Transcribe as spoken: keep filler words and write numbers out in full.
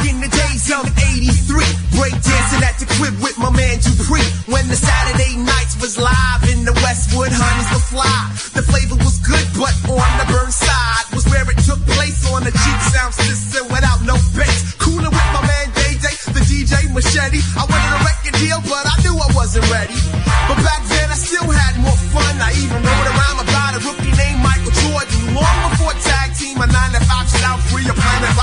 in the days of eighty-three, breakdancing at the crib with my man Dupree. When the Saturday nights was live in the Westwood, honeys were fly. The flavor was good, but on the burn side was where it took place, on a cheap sound system without no bass. Cooling with my man Day Day, the D J Machete. I wanted a record deal, but I knew I wasn't ready. But back then I still had more fun. I even wrote a rhyme about a rookie named Michael Jordan. Long before tag team, a nine to five shout free, a planet